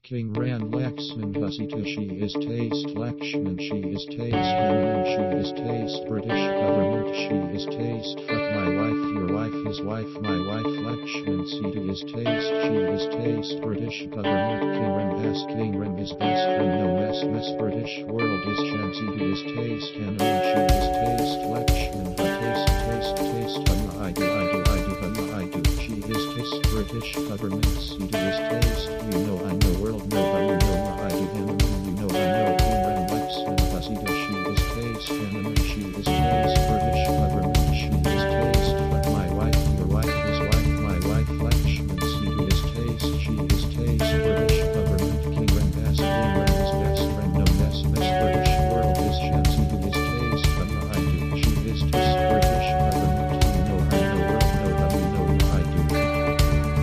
King Ran Laxman Vasita she is taste Lakshman she is taste Human she is taste British government she is taste fuck my wife your wife his wife my wife Lakshman Sita is taste she is taste British government King Ram is best friend no mess British world is Shamsita is taste Hanuman she is taste Lakshman taste I do she is taste British government Sita is taste you know